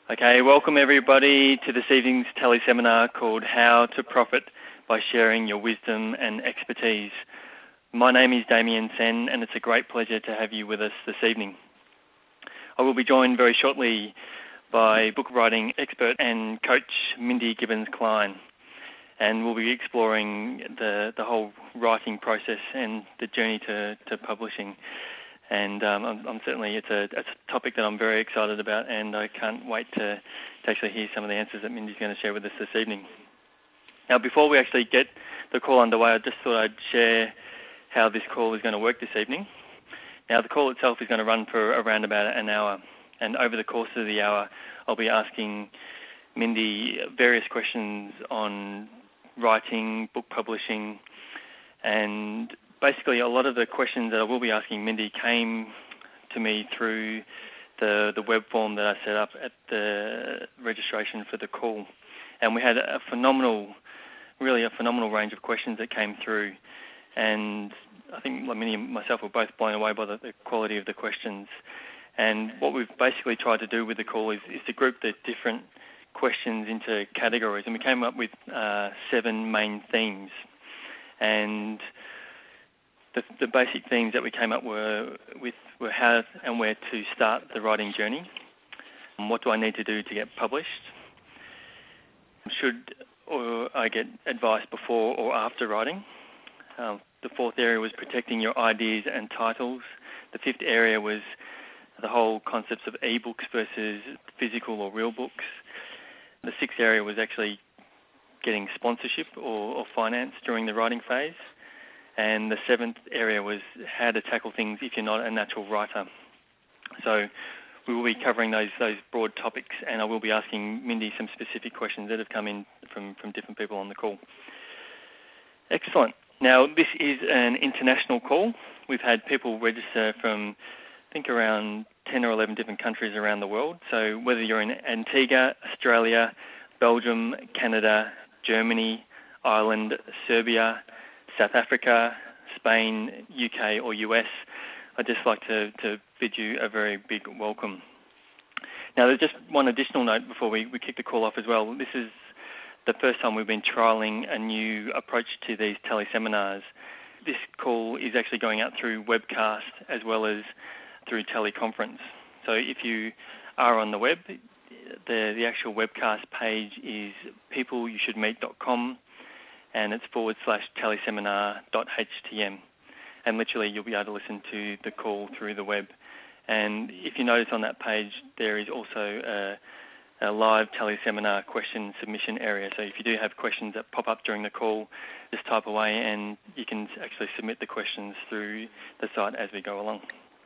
Okay, welcome everybody to this evening's teleseminar called How to Profit by Sharing Your Wisdom and Expertise. My name is Damien Sen and it's a great pleasure to have you with us this evening. I will be joined very shortly by book writing expert and coach Mindy Gibbons-Klein, and we'll be exploring the whole writing process and the journey to publishing. And I'm certainly, it's a topic that I'm very excited about, and I can't wait to actually hear some of the answers that Mindy's going to share with us this evening. Now, before we actually get the call underway, I just thought I'd share how this call is going to work this evening. Now, the call itself is going to run for around about an hour, and over the course of the hour, I'll be asking Mindy various questions on writing, book publishing, and basically, a lot of the questions that I will be asking Mindy came to me through the web form that I set up at the registration for the call. And we had a phenomenal range of questions that came through. And I think Mindy and myself were both blown away by the quality of the questions. And what we've basically tried to do with the call is to group the different questions into categories. And we came up with 7 main themes. And the basic themes that we came up were how and where to start the writing journey. What do I need to do to get published? Should I get advice before or after writing? The 4th area was protecting your ideas and titles. The 5th area was the whole concepts of e-books versus physical or real books. The 6th area was actually getting sponsorship or finance during the writing phase. And the 7th area was how to tackle things if you're not a natural writer. So we will be covering those broad topics, and I will be asking Mindy some specific questions that have come in from different people on the call. Excellent. Now, this is an international call. We've had people register from, I think, around 10 or 11 different countries around the world. So whether you're in Antigua, Australia, Belgium, Canada, Germany, Ireland, Serbia, South Africa, Spain, UK or US, I'd just like to bid you a very big welcome. Now, there's just one additional note before we kick the call off as well. This is the first time we've been trialling a new approach to these teleseminars. This call is actually going out through webcast as well as through teleconference. So if you are on the web, the actual webcast page is peopleyoushouldmeet.com, and it's /teleseminar.htm. And literally you'll be able to listen to the call through the web. And if you notice on that page, there is also a live teleseminar question submission area. So if you do have questions that pop up during the call, just type away and you can actually submit the questions through the site as we go along.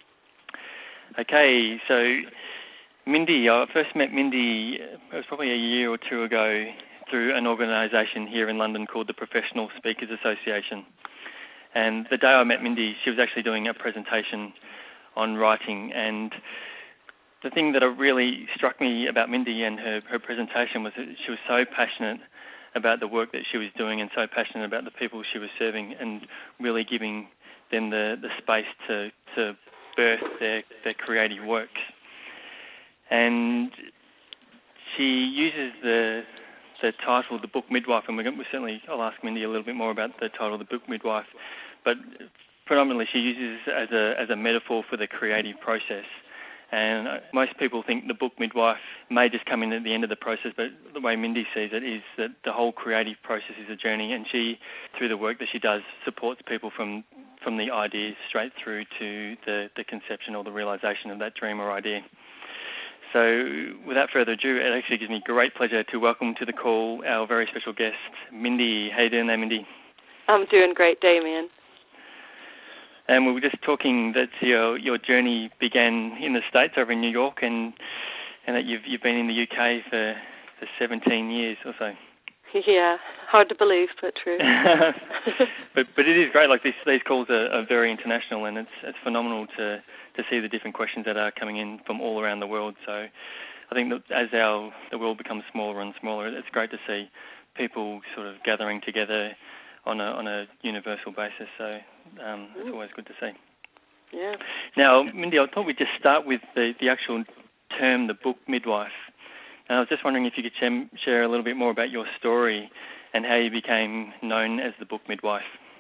Okay, so Mindy, I first met Mindy, it was probably a year or two ago, through an organisation here in London called the Professional Speakers Association. And the day I met Mindy, she was actually doing a presentation on writing. And the thing that really struck me about Mindy and her presentation was that she was so passionate about the work that she was doing and so passionate about the people she was serving and really giving them the space to birth their creative works. And she uses the title, The Book Midwife, and I'll ask Mindy a little bit more about the title, The Book Midwife, but predominantly she uses it as a metaphor for the creative process. And most people think the book midwife may just come in at the end of the process, but the way Mindy sees it is that the whole creative process is a journey, and she, through the work that she does, supports people from the ideas straight through to the conception or the realisation of that dream or idea. So without further ado, it actually gives me great pleasure to welcome to the call our very special guest, Mindy. How you doing there, Mindy? I'm doing great, Damien. And we were just talking that your journey began in the States over in New York and that you've been in the UK for 17 years or so. Yeah, hard to believe, but true. but it is great. Like these calls are very international, and it's phenomenal to see the different questions that are coming in from all around the world. So I think that as the world becomes smaller and smaller, it's great to see people sort of gathering together on a universal basis. So it's always good to see. Yeah. Now, Mindy, I thought we'd just start with the actual term, the book midwife. And I was just wondering if you could share a little bit more about your story and how you became known as the book midwife.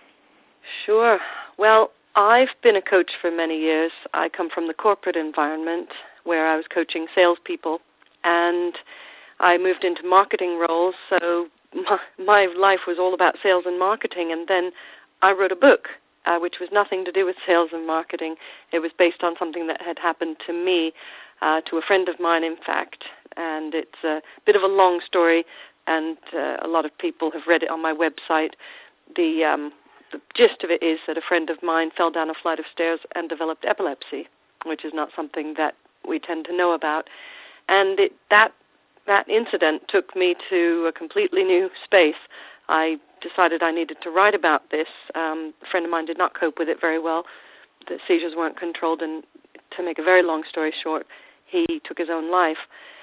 Sure. Well, I've been a coach for many years. I come from the corporate environment where I was coaching salespeople, and I moved into marketing roles, so my life was all about sales and marketing, and then I wrote a book, which was nothing to do with sales and marketing. It was based on something that had happened to me, to a friend of mine, in fact, and it's a bit of a long story, and a lot of people have read it on my website. The gist of it is that a friend of mine fell down a flight of stairs and developed epilepsy, which is not something that we tend to know about. And that incident took me to a completely new space. I decided I needed to write about this. A friend of mine did not cope with it very well. The seizures weren't controlled, and to make a very long story short, he took his own life.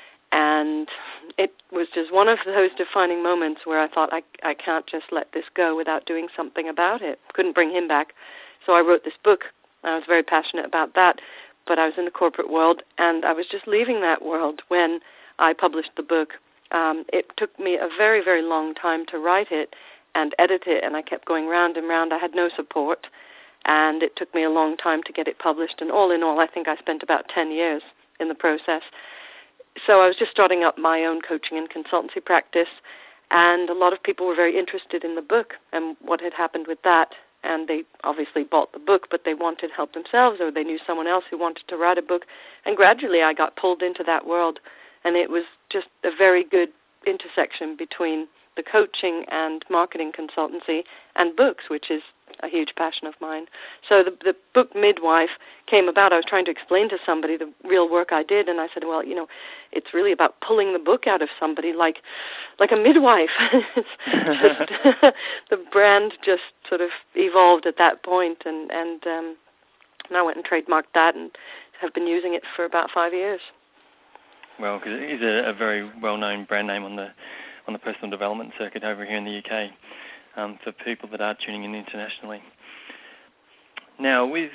And it was just one of those defining moments where I thought, I can't just let this go without doing something about it. Couldn't bring him back. So I wrote this book. I was very passionate about that, but I was in the corporate world, and I was just leaving that world when I published the book. It took me a very, very long time to write it and edit it, and I kept going round and round. I had no support, and it took me a long time to get it published. And all in all, I think I spent about 10 years in the process. So I was just starting up my own coaching and consultancy practice, and a lot of people were very interested in the book and what had happened with that. And they obviously bought the book, but they wanted help themselves, or they knew someone else who wanted to write a book. And gradually I got pulled into that world, and it was just a very good intersection between the coaching and marketing consultancy and books, which is a huge passion of mine. So the book Midwife came about. I was trying to explain to somebody the real work I did, and I said, well, it's really about pulling the book out of somebody like a midwife. It's just the brand just sort of evolved at that point, and I went and trademarked that and have been using it for about 5 years. Well, because it is a very well-known brand name on the personal development circuit over here in the UK. For people that are tuning in internationally. Now, with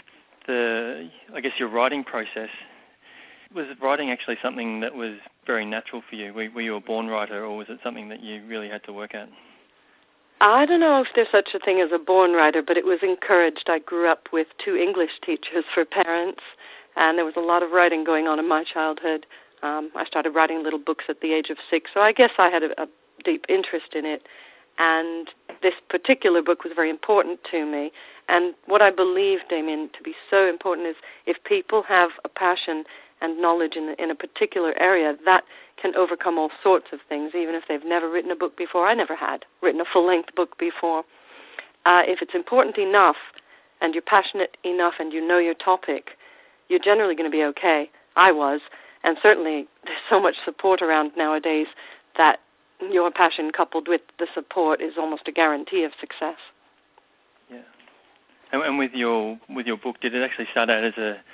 your writing process, was writing actually something that was very natural for you? Were you a born writer, or was it something that you really had to work at? I don't know if there's such a thing as a born writer, but it was encouraged. I grew up with 2 English teachers for parents, and there was a lot of writing going on in my childhood. I started writing little books at the age of 6, so I guess I had a deep interest in it. And this particular book was very important to me. And what I believe, Damien, to be so important is if people have a passion and knowledge in a particular area, that can overcome all sorts of things, even if they've never written a book before. I never had written a full-length book before. If it's important enough and you're passionate enough and you know your topic, you're generally going to be okay. I was. And certainly there's so much support around nowadays that your passion coupled with the support is almost a guarantee of success. Yeah. And with your book, did it actually start out as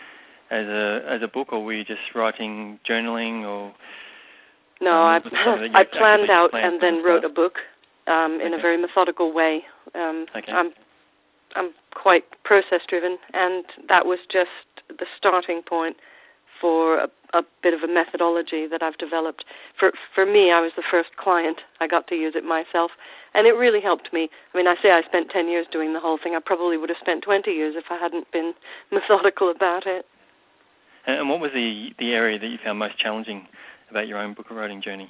a book, or were you just writing journaling, or? No, I planned out and then wrote a book in a very methodical way. Okay. I'm quite process-driven, and that was just the starting point for a bit of a methodology that I've developed. For me, I was the first client. I got to use it myself, and it really helped me. I mean, I say I spent 10 years doing the whole thing. I probably would have spent 20 years if I hadn't been methodical about it. And what was the area that you found most challenging about your own book writing journey?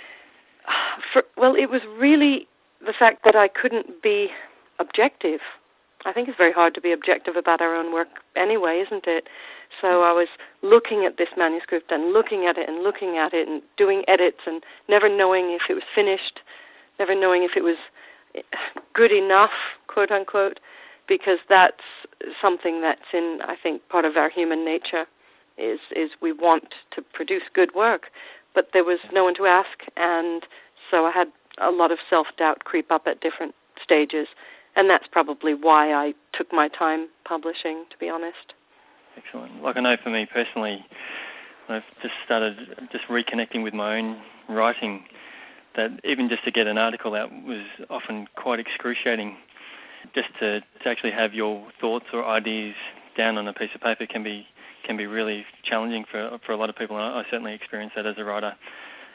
Well, it was really the fact that I couldn't be objective. I think it's very hard to be objective about our own work anyway, isn't it? So I was looking at this manuscript and looking at it and doing edits and never knowing if it was finished, never knowing if it was good enough, quote unquote, because that's something that's in, I think, part of our human nature is we want to produce good work, but there was no one to ask, and so I had a lot of self-doubt creep up at different stages. And that's probably why I took my time publishing, to be honest. Excellent. Like I know for me personally, I've just started reconnecting with my own writing, that even just to get an article out was often quite excruciating. Just to actually have your thoughts or ideas down on a piece of paper can be really challenging for a lot of people, and I certainly experienced that as a writer.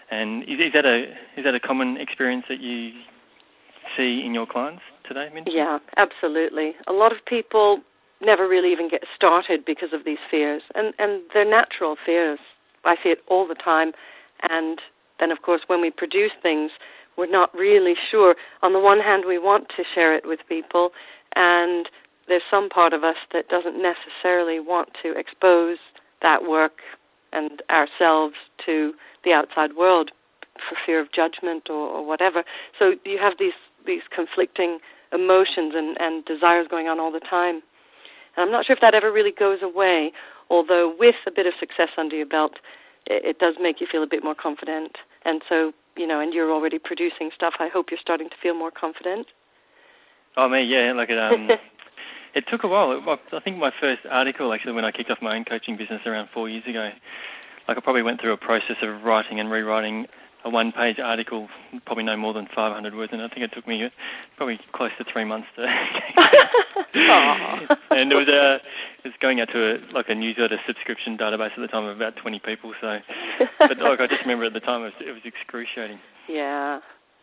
And is that a common experience that you see in your clients today, Minty? Yeah, absolutely. A lot of people never really even get started because of these fears, and they're natural fears. I see it all the time. And then, of course, when we produce things, we're not really sure. On the one hand, we want to share it with people, and there's some part of us that doesn't necessarily want to expose that work and ourselves to the outside world for fear of judgment or whatever. So you have these conflicting emotions and desires going on all the time. And I'm not sure if that ever really goes away, although with a bit of success under your belt, it does make you feel a bit more confident. And so, and you're already producing stuff, I hope you're starting to feel more confident. Oh, me, yeah. It took a while. I think my first article, actually, when I kicked off my own coaching business around 4 years ago, I probably went through a process of writing and rewriting a one-page article, probably no more than 500 words, and I think it took me probably close to 3 months to and it was going out to a newsletter subscription database at the time of about 20 people. So, but I just remember at the time it was excruciating. Yeah.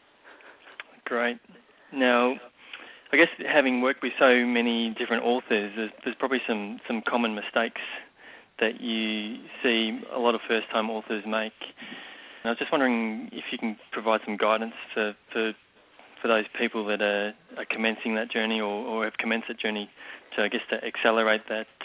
Great. Now, I guess having worked with so many different authors, there's probably some common mistakes that you see a lot of first-time authors make. And I was just wondering if you can provide some guidance for those people that are commencing that journey or have commenced that journey to accelerate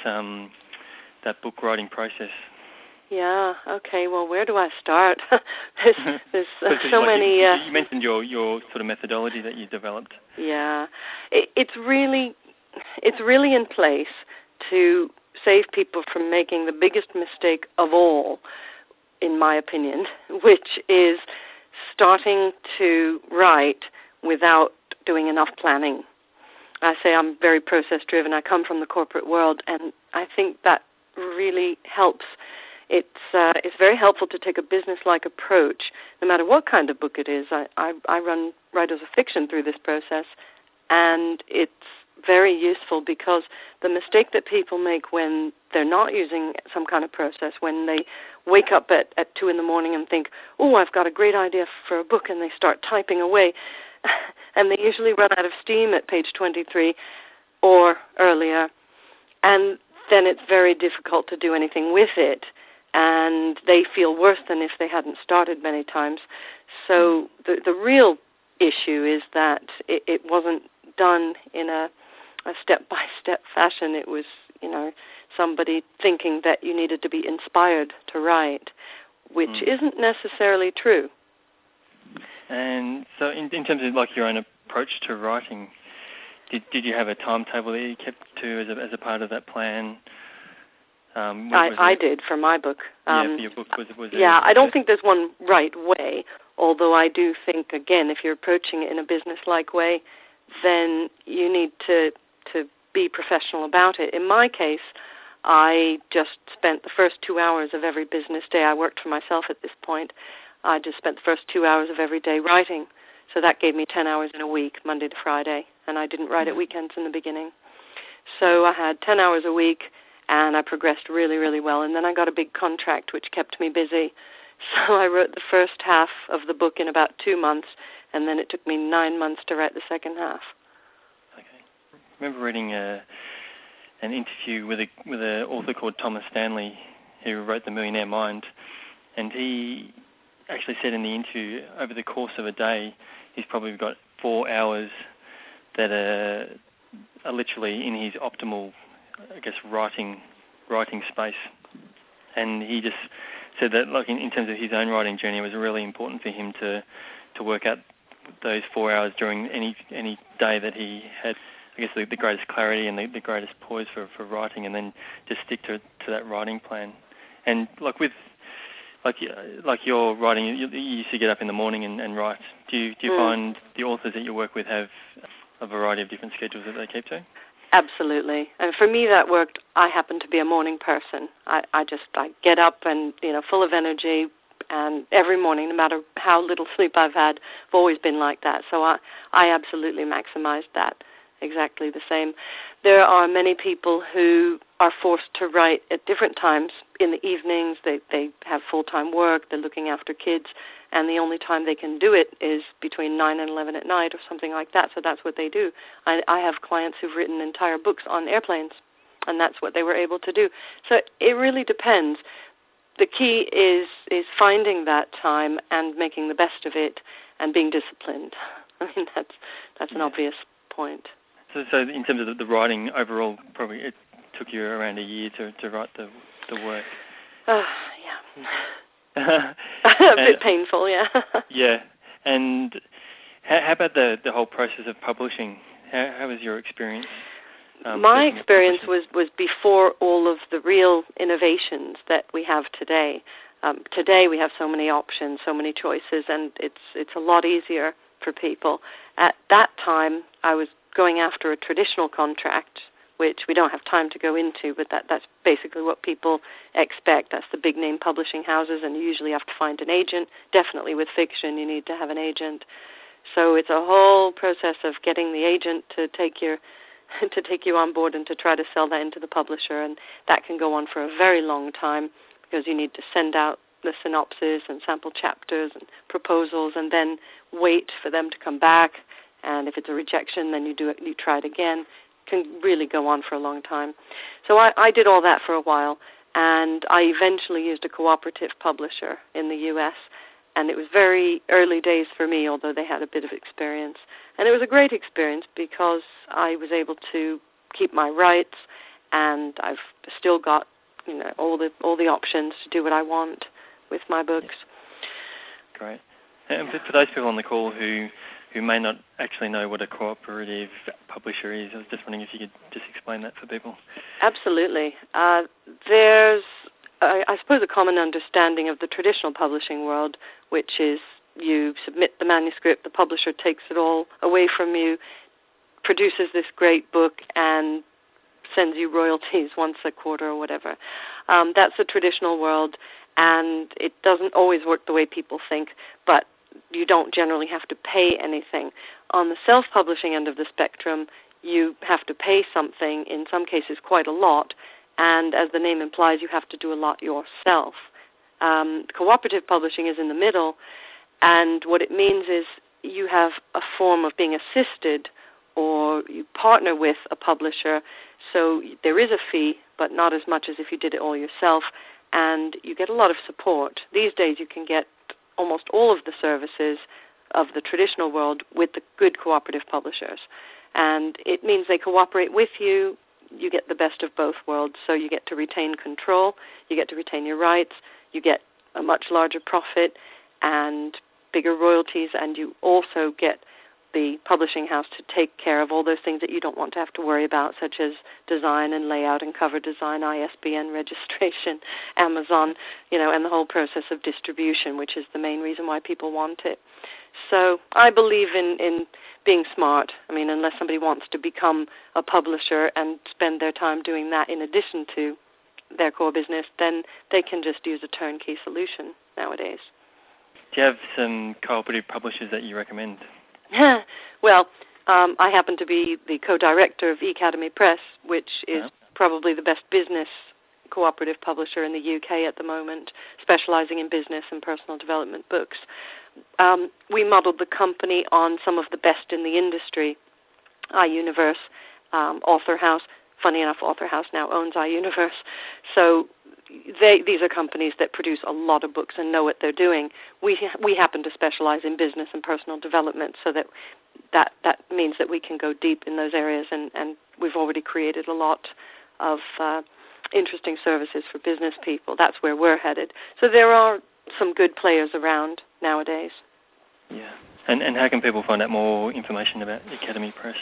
that book writing process. Yeah. Okay. Well, where do I start? there's so many. You mentioned your sort of methodology that you developed. Yeah. It's really in place to save people from making the biggest mistake of all, in my opinion, which is starting to write without doing enough planning. I say I'm very process-driven. I come from the corporate world, and I think that really helps. It's very helpful to take a business-like approach, no matter what kind of book it is. I run writers of fiction through this process, and it's very useful because the mistake that people make when they're not using some kind of process, when they wake up at 2 in the morning and think, oh, I've got a great idea for a book, and they start typing away, and they usually run out of steam at page 23 or earlier, and then it's very difficult to do anything with it, and they feel worse than if they hadn't started many times. So the real issue is that it wasn't done in a step-by-step fashion. It was, somebody thinking that you needed to be inspired to write, which isn't necessarily true. And so in terms of your own approach to writing, did you have a timetable that you kept to as a part of that plan? I did for my book. For your book. I don't think there's one right way, although I do think, again, if you're approaching it in a business-like way, then you need to be professional about it. In my case, I just spent the first 2 hours of every business day. I worked for myself at this point. I just spent the first 2 hours of every day writing. So that gave me 10 hours in a week, Monday to Friday, and I didn't write at weekends in the beginning. So I had 10 hours a week, and I progressed really, really well. And then I got a big contract, which kept me busy. So I wrote the first half of the book in about 2 months, and then it took me 9 months to write the second half. Okay. I remember reading an interview with an author called Thomas Stanley, who wrote The Millionaire Mind, and he actually said in the interview, over the course of a day, he's probably got 4 hours that are literally in his optimal, writing space. And he just said that, in terms of his own writing journey, it was really important for him to work out those 4 hours during any day that he had, the greatest clarity and the greatest poise for writing, and then just stick to that writing plan. And with your writing, you used to get up in the morning and write. Do you find the authors that you work with have a variety of different schedules that they keep to? Absolutely. And for me, that worked. I happen to be a morning person. I get up and, full of energy, and every morning, no matter how little sleep I've had, I've always been like that. So I absolutely maximized that. exactly the same. There are many people who are forced to write at different times in the evenings. They have full-time work, they're looking after kids, and the only time they can do it is between 9 and 11 at night or something like that, so that's what they do. I have clients who've written entire books on airplanes, and that's what they were able to do. So it really depends. The key is finding that time and making the best of it and being disciplined. I mean, that's an obvious point. So in terms of the writing overall, probably it took you around a year to write the work. Yeah. A bit painful, yeah. Yeah. And how about the whole process of publishing? How was your experience? My experience was before all of the real innovations that we have today. Today we have so many options, so many choices, and it's a lot easier for people. At that time, I was going after a traditional contract, which we don't have time to go into, but that's basically what people expect. That's the big-name publishing houses, and you usually have to find an agent. Definitely with fiction, you need to have an agent. So it's a whole process of getting the agent to take you on board and to try to sell that into the publisher, and that can go on for a very long time because you need to send out the synopsis and sample chapters and proposals and then wait for them to come back, and if it's a rejection, then you try it again. It can really go on for a long time. So I did all that for a while, and I eventually used a cooperative publisher in the U.S., and it was very early days for me, although they had a bit of experience. And it was a great experience because I was able to keep my rights, and I've still got all the options to do what I want with my books. Great. And for those people on the call who may not actually know what a cooperative publisher is, I was just wondering if you could just explain that for people. Absolutely. There's, I suppose, a common understanding of the traditional publishing world, which is you submit the manuscript, the publisher takes it all away from you, produces this great book, and sends you royalties once a quarter or whatever. That's the traditional world, and it doesn't always work the way people think, but you don't generally have to pay anything. On the self-publishing end of the spectrum, you have to pay something, in some cases quite a lot, and as the name implies, you have to do a lot yourself. Cooperative publishing is in the middle, and what it means is you have a form of being assisted, or you partner with a publisher, so there is a fee, but not as much as if you did it all yourself, and you get a lot of support. These days you can get almost all of the services of the traditional world with the good cooperative publishers, and it means they cooperate with you. You get the best of both worlds, so you get to retain control, you get to retain your rights, you get a much larger profit and bigger royalties, and you also get the publishing house to take care of all those things that you don't want to have to worry about, such as design and layout and cover design, ISBN registration, Amazon, and the whole process of distribution, which is the main reason why people want it. So I believe in being smart. I mean, unless somebody wants to become a publisher and spend their time doing that in addition to their core business, then they can just use a turnkey solution nowadays. Do you have some cooperative publishers that you recommend? Well, I happen to be the co-director of eAcademy Press, which is probably the best business cooperative publisher in the UK at the moment, specializing in business and personal development books. We modeled the company on some of the best in the industry, iUniverse, Author House. Funny enough, Author House now owns iUniverse. So these are companies that produce a lot of books and know what they're doing. We happen to specialize in business and personal development, so that means that we can go deep in those areas, and we've already created a lot of interesting services for business people. That's where we're headed. So there are some good players around nowadays. Yeah. And how can people find out more information about eAcademy Press?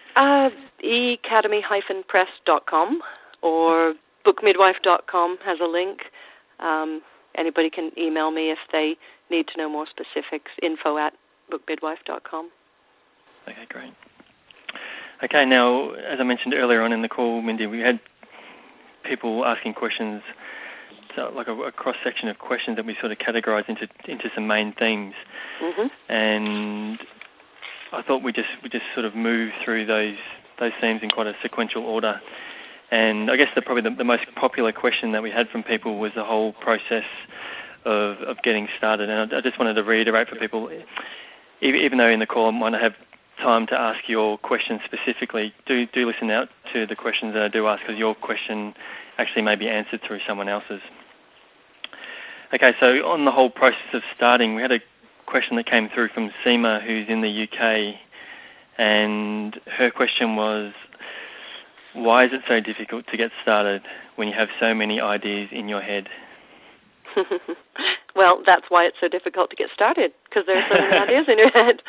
eAcademy-press.com or bookmidwife.com has a link. Anybody can email me if they need to know more specifics, info@bookmidwife.com. Okay, great. Okay, now, as I mentioned earlier on in the call, Mindy, we had people asking questions, so like a cross-section of questions that we sort of categorised into some main themes. Mm-hmm. And I thought we just sort of move through those themes in quite a sequential order. And I guess probably the most popular question that we had from people was the whole process of getting started. And I just wanted to reiterate for people, even though in the call I might not have time to ask your question specifically, do listen out to the questions that I do ask, because your question actually may be answered through someone else's. Okay, so on the whole process of starting, we had a question that came through from Seema, who's in the UK, and her question was, why is it so difficult to get started when you have so many ideas in your head? Well, that's why it's so difficult to get started, because there are so many ideas in your head.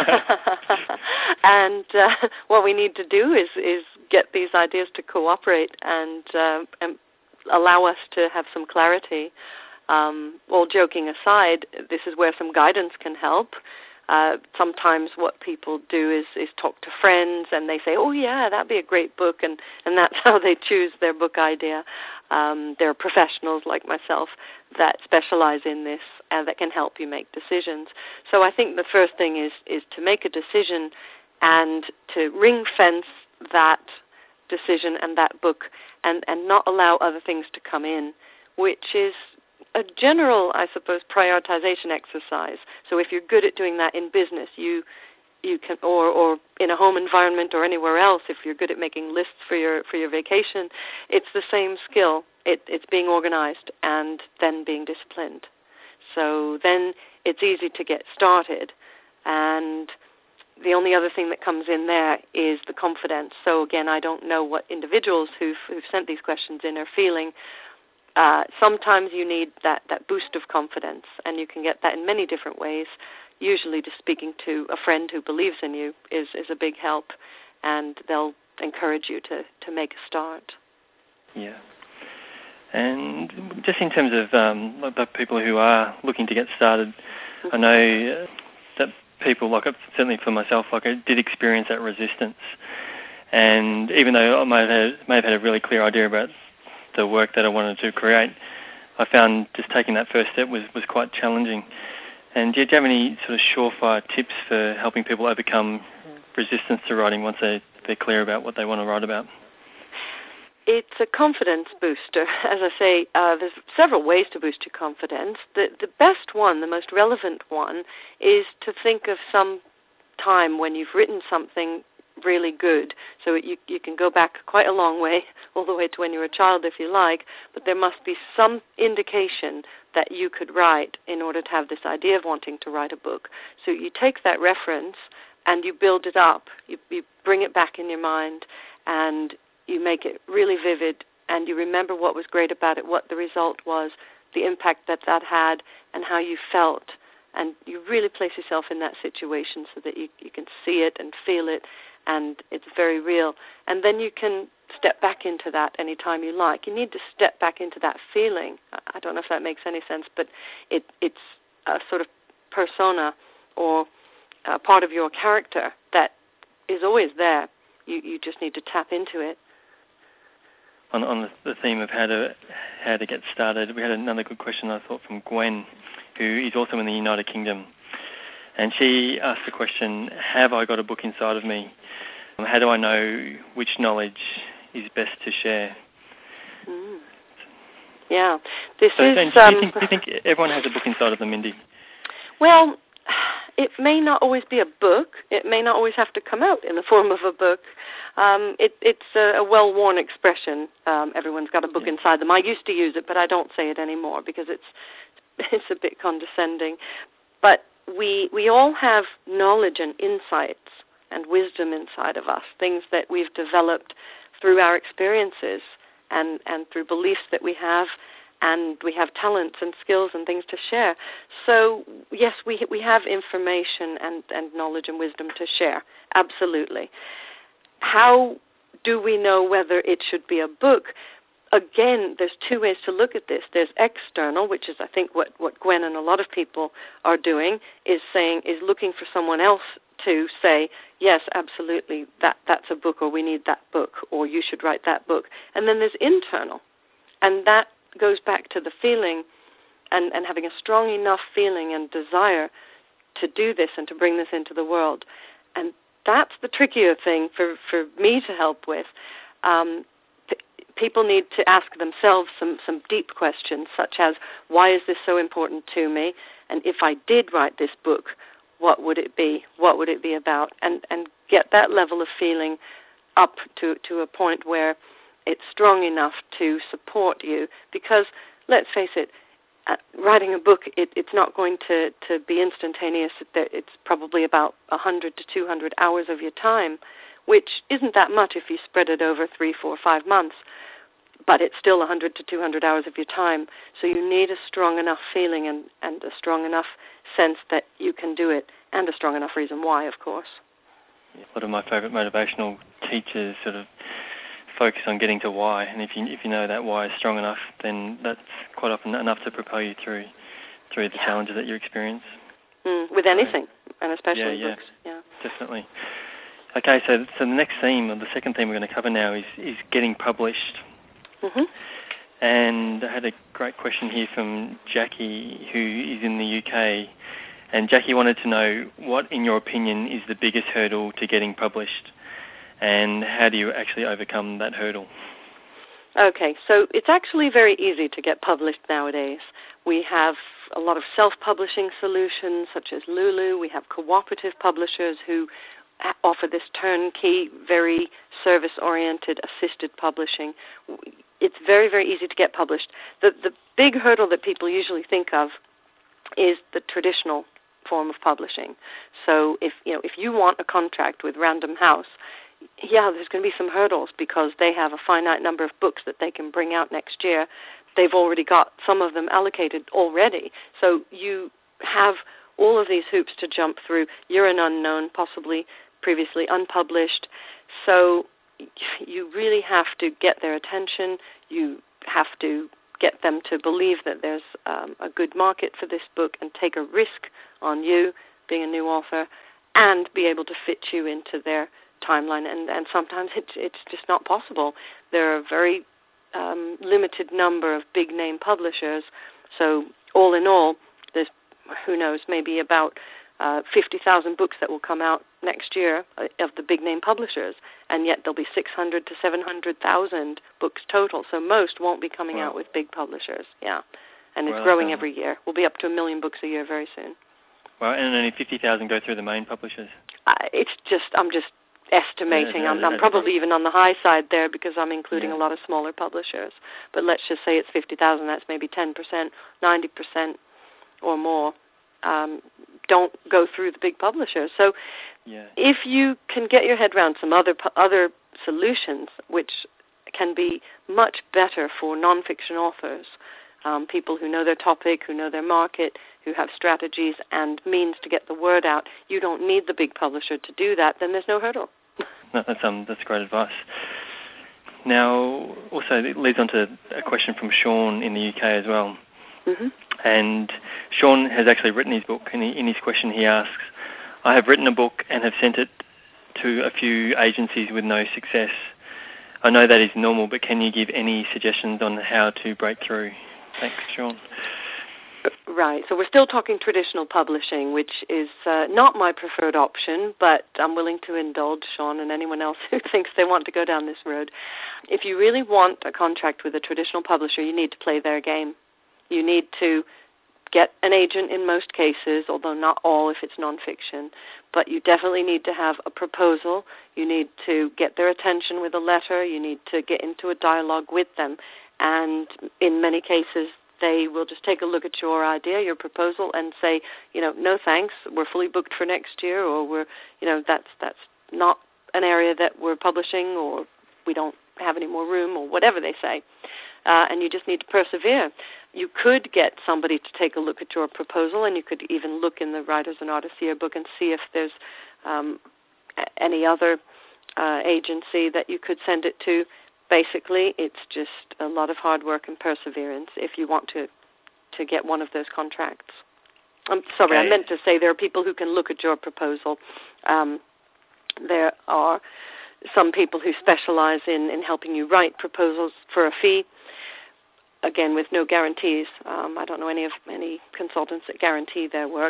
And what we need to do is get these ideas to cooperate and allow us to have some clarity. All joking aside, this is where some guidance can help. Sometimes what people do is talk to friends, and they say, oh yeah, that'd be a great book, and that's how they choose their book idea. There are professionals like myself that specialize in this and that can help you make decisions. So I think the first thing is to make a decision and to ring fence that decision and that book and not allow other things to come in, which is a general, I suppose, prioritization exercise. So if you're good at doing that in business, you can, or in a home environment or anywhere else, if you're good at making lists for your vacation, it's the same skill. It's being organized and then being disciplined. So then it's easy to get started. And the only other thing that comes in there is the confidence. So again, I don't know what individuals who've sent these questions in are feeling. Sometimes you need that boost of confidence, and you can get that in many different ways. Usually just speaking to a friend who believes in you is a big help, and they'll encourage you to make a start. Yeah. And just in terms of the people who are looking to get started, I know that people, like certainly for myself, like I did experience that resistance. And even though I may have had a really clear idea about the work that I wanted to create, I found just taking that first step was quite challenging. And do you have any sort of surefire tips for helping people overcome resistance to writing once they're clear about what they want to write about? It's a confidence booster. As I say, there's several ways to boost your confidence. The best one, the most relevant one, is to think of some time when you've written something really good. So you can go back quite a long way, all the way to when you were a child if you like, but there must be some indication that you could write in order to have this idea of wanting to write a book. So you take that reference and you build it up. You bring it back in your mind and you make it really vivid, and you remember what was great about it, what the result was, the impact that had, and how you felt. And you really place yourself in that situation so that you can see it and feel it, and it's very real. And then you can step back into that anytime you like. You need to step back into that feeling. I don't know if that makes any sense, but it's a sort of persona or a part of your character that is always there. You just need to tap into it. On the theme of how to get started, we had another good question, I thought, from Gwen, who is also in the United Kingdom. And she asked the question, have I got a book inside of me? How do I know which knowledge is best to share? Yeah. Do you think everyone has a book inside of them, Mindy? Well, it may not always be a book. It may not always have to come out in the form of a book. It's a well-worn expression. Everyone's got a book inside them. I used to use it, but I don't say it anymore because it's a bit condescending. But we all have knowledge and insights and wisdom inside of us, things that we've developed through our experiences and through beliefs that we have, and we have talents and skills and things to share. So, yes, we have information and knowledge and wisdom to share, absolutely. How do we know whether it should be a book? Again, there's two ways to look at this. There's external, which is, I think, what Gwen and a lot of people are doing, is looking for someone else to say, yes, absolutely, that's a book, or we need that book, or you should write that book. And then there's internal, and that goes back to the feeling and having a strong enough feeling and desire to do this and to bring this into the world. that's the trickier thing for me to help with. People need to ask themselves some deep questions, such as, why is this so important to me? And if I did write this book, what would it be? What would it be about? And get that level of feeling up to a point where it's strong enough to support you. Because, let's face it, writing a book, it's not going to be instantaneous. It's probably about 100 to 200 hours of your time, which isn't that much if you spread it over 3, 4, 5 months. But it's still 100 to 200 hours of your time. So you need a strong enough feeling and a strong enough sense that you can do it, and a strong enough reason why, of course. A lot of my favourite motivational teachers sort of focus on getting to why, and if you know that why is strong enough, then that's quite often enough to propel you through the challenges that you experience. With anything, and especially books. Yeah, definitely. Okay, so the next theme, or the second theme we're going to cover now, is getting published. Mm-hmm. And I had a great question here from Jackie, who is in the UK. And Jackie wanted to know, what, in your opinion, is the biggest hurdle to getting published? And how do you actually overcome that hurdle? Okay, so it's actually very easy to get published nowadays. We have a lot of self-publishing solutions, such as Lulu. We have cooperative publishers who offer this turnkey, very service-oriented, assisted publishing. It's very, very easy to get published. The big hurdle that people usually think of is the traditional form of publishing. So if you want a contract with Random House, there's going to be some hurdles because they have a finite number of books that they can bring out next year. They've already got some of them allocated already. So you have all of these hoops to jump through. You're an unknown, possibly previously unpublished. So you really have to get their attention. You have to get them to believe that there's a good market for this book and take a risk on you being a new author and be able to fit you into their timeline. And sometimes it's just not possible. There are a very limited number of big-name publishers. So all in all, there's, who knows, maybe about 50,000 books that will come out next year of the big-name publishers, and yet there'll be 600 to 700,000 books total. So most won't be coming out with big publishers. Yeah, and it's growing every year. We'll be up to 1 million books a year very soon. Well, and only 50,000 go through the main publishers. I'm just estimating. I'm probably even on the high side there because I'm including a lot of smaller publishers. But let's just say it's 50,000. That's maybe 10%, 90% or more. Don't go through the big publishers. So if you can get your head around some other solutions, which can be much better for nonfiction authors, people who know their topic, who know their market, who have strategies and means to get the word out, you don't need the big publisher to do that, then there's no hurdle. No, that's great advice. Now, also, it leads on to a question from Sean in the UK as well. Mm-hmm. And Sean has actually written his book, and in his question he asks, I have written a book and have sent it to a few agencies with no success. I know that is normal, but can you give any suggestions on how to break through? Thanks, Sean. Right, so we're still talking traditional publishing, which is not my preferred option, but I'm willing to indulge Sean and anyone else who thinks they want to go down this road. If you really want a contract with a traditional publisher, you need to play their game. You need to get an agent in most cases, although not all if it's nonfiction, but you definitely need to have a proposal. You need to get their attention with a letter. You need to get into a dialogue with them, and in many cases, they will just take a look at your idea, your proposal, and say, no thanks, we're fully booked for next year, or that's not an area that we're publishing, or we don't have any more room, or whatever they say. And you just need to persevere. You could get somebody to take a look at your proposal, and you could even look in the Writers and Artists Yearbook and see if there's any other agency that you could send it to. Basically, it's just a lot of hard work and perseverance if you want to get one of those contracts. I'm sorry, I meant to say there are people who can look at your proposal. There are some people who specialize in helping you write proposals for a fee, again, with no guarantees. I don't know any consultants that guarantee their work.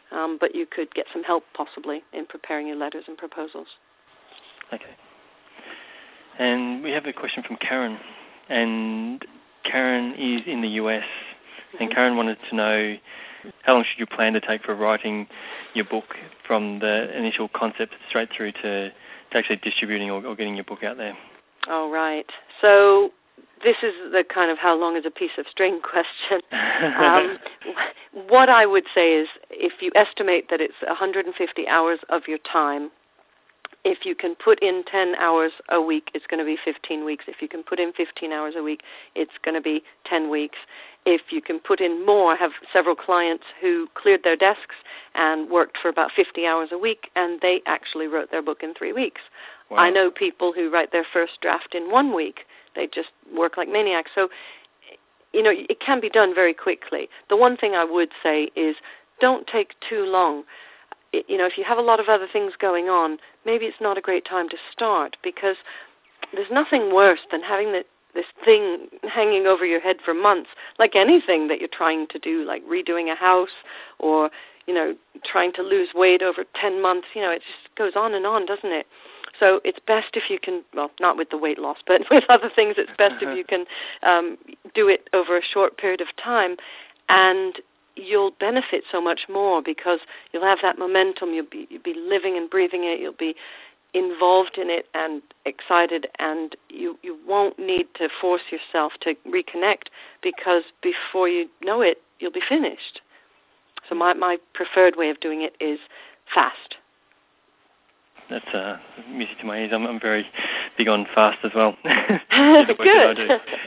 but you could get some help possibly in preparing your letters and proposals. Okay. And we have a question from Karen, and Karen is in the US, and Karen wanted to know how long should you plan to take for writing your book from the initial concept straight through to actually distributing or getting your book out there? Oh, right. So this is the kind of how long is a piece of string question. What I would say is if you estimate that it's 150 hours of your time, if you can put in 10 hours a week, it's going to be 15 weeks. If you can put in 15 hours a week, it's going to be 10 weeks. If you can put in more, I have several clients who cleared their desks and worked for about 50 hours a week, and they actually wrote their book in 3 weeks. Wow. I know people who write their first draft in 1 week. They just work like maniacs. So, it can be done very quickly. The one thing I would say is don't take too long. If you have a lot of other things going on, maybe it's not a great time to start, because there's nothing worse than having this thing hanging over your head for months, like anything that you're trying to do, like redoing a house or, trying to lose weight over 10 months. It just goes on, doesn't it? So it's best if you can, well, not with the weight loss, but with other things, it's best if you can do it over a short period of time, and you'll benefit so much more because you'll have that momentum. You'll be living and breathing it. You'll be involved in it and excited, and you won't need to force yourself to reconnect, because before you know it, you'll be finished. So my preferred way of doing it is fast. That's music to my ears. I'm very big on fast as well. Good.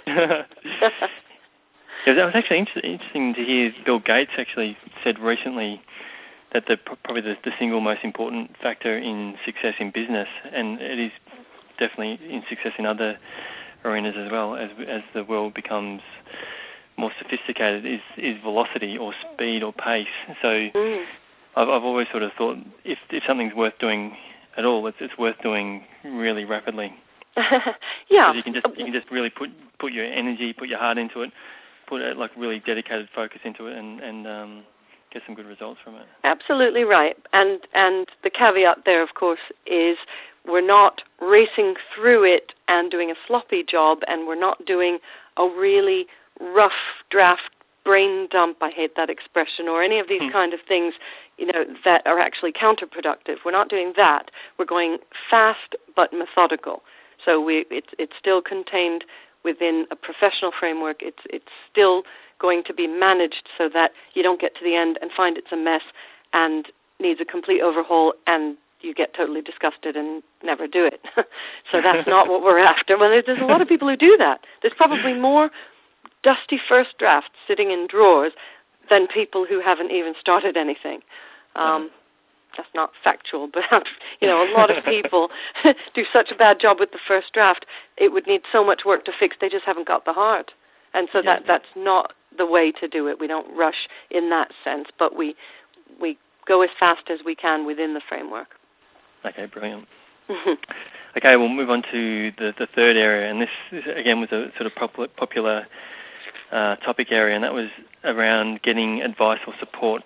It was actually interesting to hear Bill Gates actually said recently that probably the single most important factor in success in business, and it is definitely in success in other arenas as well, as the world becomes more sophisticated, is velocity or speed or pace. So I've always sort of thought if something's worth doing at all, it's worth doing really rapidly. Yeah. You can just really put your energy, put your heart into it, put a really dedicated focus into it, and get some good results from it. Absolutely right. And the caveat there, of course, is we're not racing through it and doing a sloppy job, and we're not doing a really rough draft brain dump, I hate that expression, or any of these kind of things, that are actually counterproductive. We're not doing that. We're going fast but methodical. So it's still contained within a professional framework. It's still going to be managed so that you don't get to the end and find it's a mess and needs a complete overhaul, and you get totally disgusted and never do it. So that's not what we're after. Well, there's a lot of people who do that. There's probably more dusty first drafts sitting in drawers than people who haven't even started anything. That's not factual, but a lot of people do such a bad job with the first draft. It would need so much work to fix. They just haven't got the heart, and so that's not the way to do it. We don't rush in that sense, but we go as fast as we can within the framework. Okay, brilliant. Okay, we'll move on to the third area, and this again was a sort of popular topic area, and that was around getting advice or support.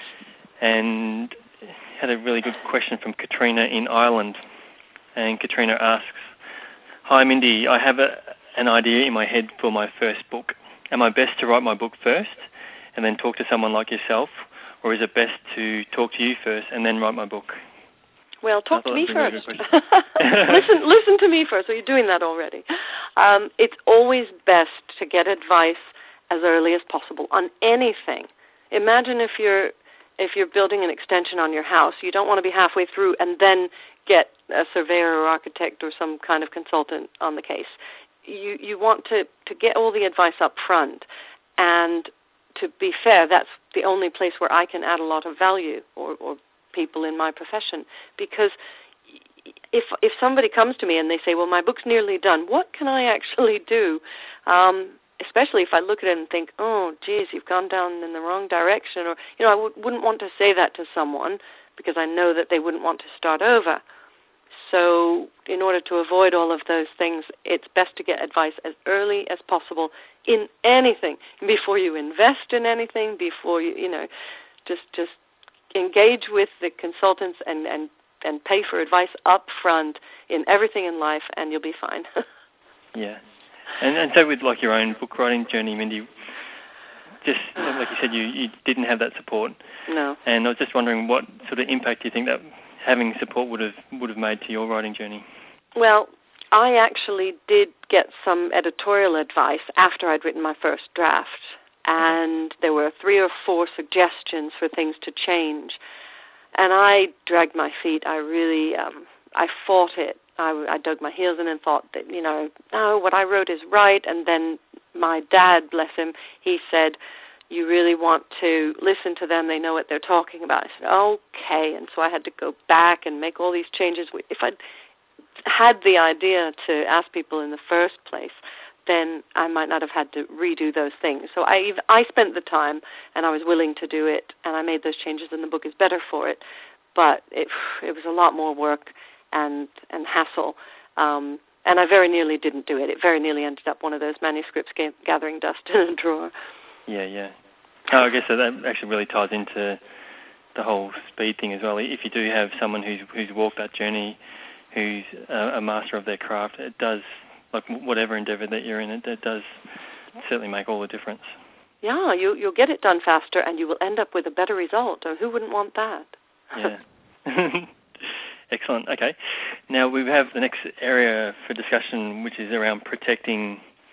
And had a really good question from Katrina in Ireland. And Katrina asks, "Hi Mindy, I have an idea in my head for my first book. Am I best to write my book first and then talk to someone like yourself, or is it best to talk to you first and then write my book?" Well, talk to me first. Listen to me first. So you're doing that already. It's always best to get advice as early as possible on anything. Imagine if you're building an extension on your house, you don't want to be halfway through and then get a surveyor or architect or some kind of consultant on the case. You want to get all the advice up front. And to be fair, that's the only place where I can add a lot of value, or people in my profession. Because if somebody comes to me and they say, well, my book's nearly done, what can I actually do? Especially if I look at it and think, oh, geez, you've gone down in the wrong direction. Or, I wouldn't want to say that to someone because I know that they wouldn't want to start over. So in order to avoid all of those things, it's best to get advice as early as possible in anything, before you invest in anything, before you, just engage with the consultants and pay for advice up front in everything in life, and you'll be fine. Yeah. And so with like your own book writing journey, Mindy, just like you said, you didn't have that support. No. And I was just wondering what sort of impact do you think that having support would have made to your writing journey? Well, I actually did get some editorial advice after I'd written my first draft, and there were 3 or 4 suggestions for things to change. And I dragged my feet. I really, I fought it. I dug my heels in and thought that, no, what I wrote is right. And then my dad, bless him, he said, you really want to listen to them. They know what they're talking about. I said, okay. And so I had to go back and make all these changes. If I'd had the idea to ask people in the first place, then I might not have had to redo those things. So I spent the time, and I was willing to do it, and I made those changes, and the book is better for it. But it was a lot more work and hassle, and I very nearly didn't do it. It very nearly ended up one of those manuscripts gathering dust in a drawer. Yeah. Oh, I guess that actually really ties into the whole speed thing as well. If you do have someone who's walked that journey, who's a master of their craft, it does, like whatever endeavour that you're in, it does certainly make all the difference. Yeah, you'll get it done faster, and you will end up with a better result. Who wouldn't want that? Yeah. Excellent. Okay. Now we have the next area for discussion, which is around protecting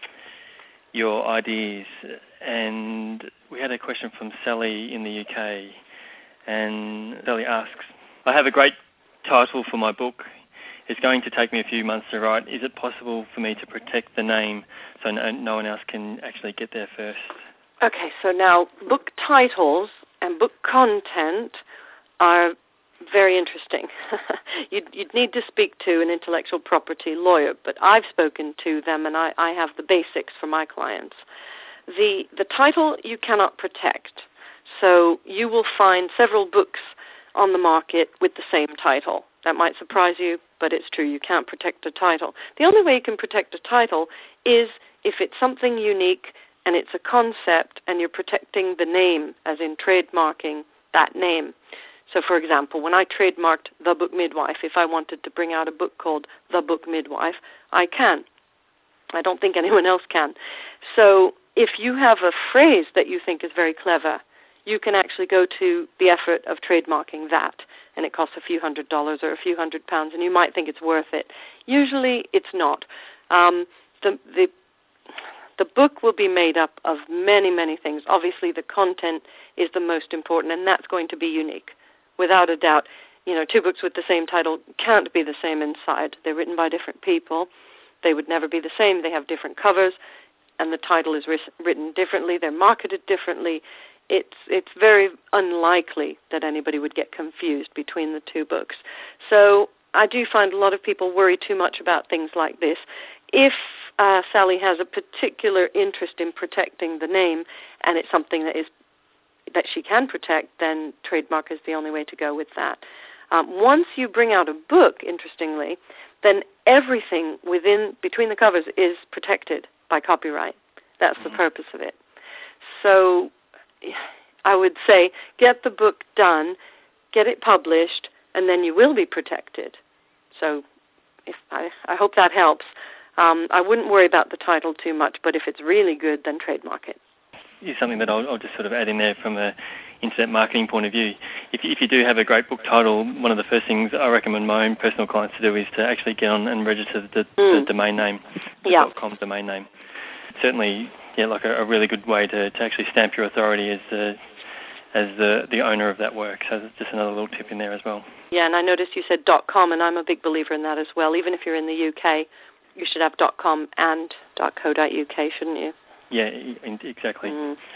your ideas. And we had a question from Sally in the UK. And Sally asks, I have a great title for my book. It's going to take me a few months to write. Is it possible for me to protect the name so no one else can actually get there first? Okay, so now book titles and book content are very interesting. You'd need to speak to an intellectual property lawyer, but I've spoken to them, and I have the basics for my clients. The title you cannot protect, so you will find several books on the market with the same title. That might surprise you, but it's true. You can't protect a title. The only way you can protect a title is if it's something unique and it's a concept and you're protecting the name, as in trademarking that name. So, for example, when I trademarked The Book Midwife, if I wanted to bring out a book called The Book Midwife, I can. I don't think anyone else can. So if you have a phrase that you think is very clever, you can actually go to the effort of trademarking that, and it costs a few $100s or a few £100, and you might think it's worth it. Usually it's not. The book will be made up of many, many things. Obviously the content is the most important, and that's going to be unique. Without a doubt, 2 books with the same title can't be the same inside. They're written by different people. They would never be the same. They have different covers, and the title is written differently. They're marketed differently. It's very unlikely that anybody would get confused between the 2 books. So I do find a lot of people worry too much about things like this. If Sally has a particular interest in protecting the name, and it's something that she can protect, then trademark is the only way to go with that. Once you bring out a book, interestingly, then everything between the covers is protected by copyright. That's the purpose of it. So I would say get the book done, get it published, and then you will be protected. So I hope that helps. I wouldn't worry about the title too much, but if it's really good, then trademark it. Is something that I'll just sort of add in there from an internet marketing point of view. If you do have a great book title, one of the first things I recommend my own personal clients to do is to actually get on and register the domain name, the .com domain name. Certainly, like a really good way to actually stamp your authority as the owner of that work. So that's just another little tip in there as well. Yeah, and I noticed you said .com, and I'm a big believer in that as well. Even if you're in the UK, you should have .com and .co.uk, shouldn't you? Yeah, exactly.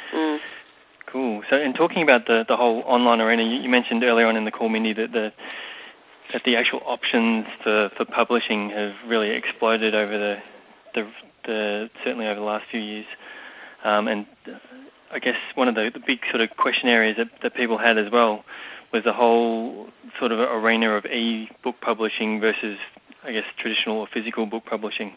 Cool. So, in talking about the whole online arena, you mentioned earlier on in the call, Mindy, that the actual options for publishing have really exploded over certainly over the last few years. And I guess one of the big sort of question areas that people had as well was the whole sort of arena of e-book publishing versus, I guess, traditional or physical book publishing.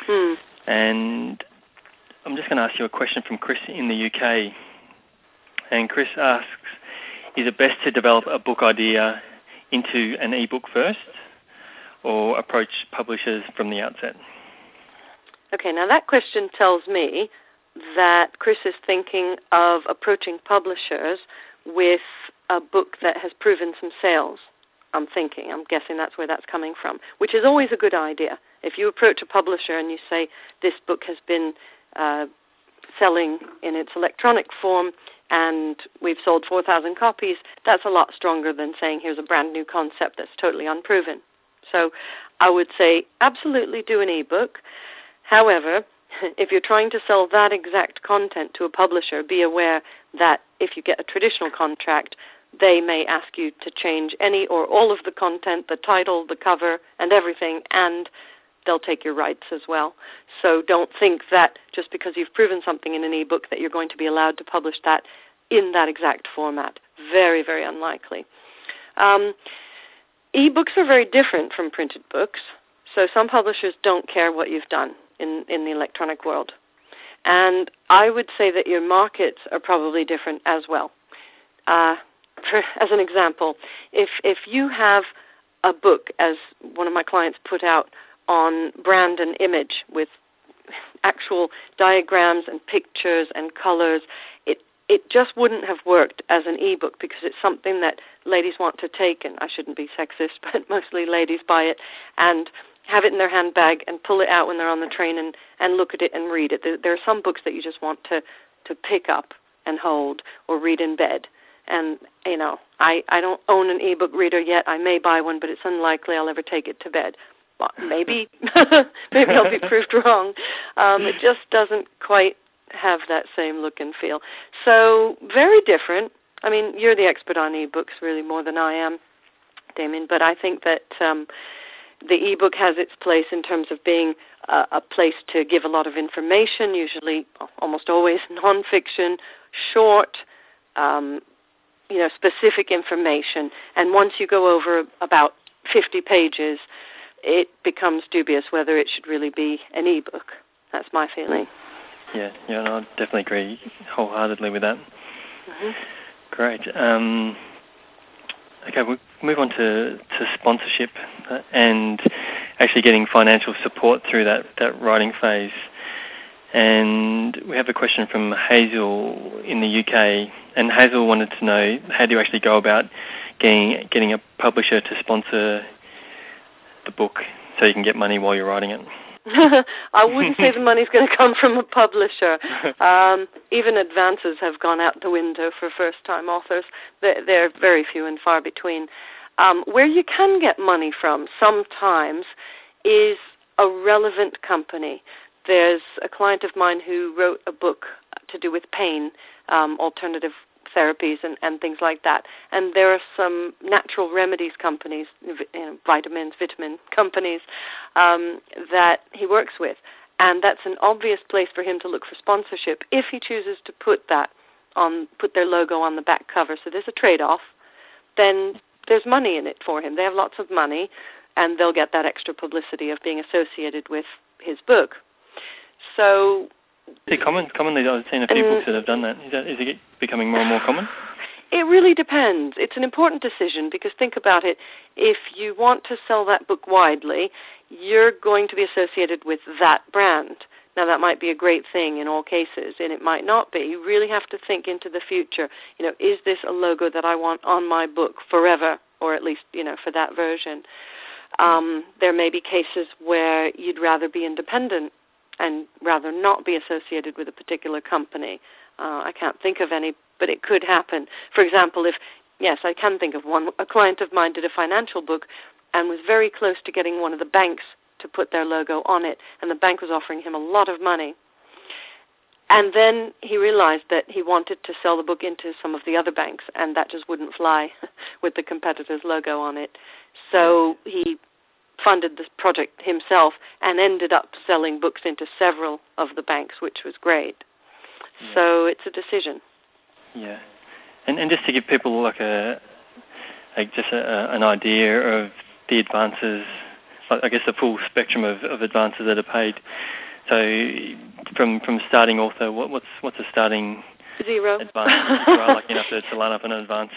And I'm just going to ask you a question from Chris in the UK. And Chris asks, is it best to develop a book idea into an ebook first, or approach publishers from the outset? Okay, now that question tells me that Chris is thinking of approaching publishers with a book that has proven some sales. I'm guessing that's where that's coming from, which is always a good idea. If you approach a publisher and you say, this book has been selling in its electronic form and we've sold 4,000 copies, that's a lot stronger than saying, here's a brand new concept that's totally unproven. So I would say absolutely do an ebook. However, if you're trying to sell that exact content to a publisher, be aware that if you get a traditional contract, they may ask you to change any or all of the content, the title, the cover, and everything, and they'll take your rights as well. So don't think that just because you've proven something in an ebook that you're going to be allowed to publish that in that exact format. Very, very unlikely. Ebooks are very different from printed books, so some publishers don't care what you've done in the electronic world. And I would say that your markets are probably different as well. As an example, if you have a book, as one of my clients put out, on brand and image with actual diagrams and pictures and colors, it just wouldn't have worked as an ebook because it's something that ladies want to take, and I shouldn't be sexist, but mostly ladies buy it and have it in their handbag and pull it out when they're on the train and look at it and read it. There are some books that you just want to pick up and hold or read in bed. And, I don't own an ebook reader yet. I may buy one, but it's unlikely I'll ever take it to bed. Well, maybe I'll be proved wrong. It just doesn't quite have that same look and feel. So very different. I mean, you're the expert on ebooks really more than I am, Damien, but I think that the ebook has its place in terms of being a place to give a lot of information, usually, almost always nonfiction, short, specific information. And once you go over about 50 pages, it becomes dubious whether it should really be an ebook. That's my feeling. Yeah, I definitely agree wholeheartedly with that. Mm-hmm. Great. Okay, we'll move on to sponsorship and actually getting financial support through that writing phase. And we have a question from Hazel in the UK. And Hazel wanted to know, how do you actually go about getting a publisher to sponsor the book so you can get money while you're writing it? I wouldn't say the money's going to come from a publisher. Even advances have gone out the window for first-time authors. They're very few and far between. Where you can get money from sometimes is a relevant company. There's a client of mine who wrote a book to do with pain, alternative therapies and things like that. And there are some natural remedies companies, vitamin companies that he works with. And that's an obvious place for him to look for sponsorship if he chooses to put their logo on the back cover. So there's a trade-off. Then there's money in it for him. They have lots of money, and they'll get that extra publicity of being associated with his book. So... Commonly, I've seen a few books that have done that. Is it becoming more and more common? It really depends. It's an important decision because think about it. If you want to sell that book widely, you're going to be associated with that brand. Now, that might be a great thing in all cases, and it might not be. You really have to think into the future. Is this a logo that I want on my book forever, or at least, for that version? There may be cases where you'd rather be independent and rather not be associated with a particular company. I can't think of any, but it could happen. For example, I can think of one. A client of mine did a financial book and was very close to getting one of the banks to put their logo on it, and the bank was offering him a lot of money. And then he realized that he wanted to sell the book into some of the other banks, and that just wouldn't fly with the competitor's logo on it. So he funded this project himself and ended up selling books into several of the banks, which was great. Yeah. So it's a decision. Yeah. And just to give people an idea of the advances, I guess the full spectrum of advances that are paid. So from starting author, what's a starting Zero. advance if you are lucky enough to line up an advance?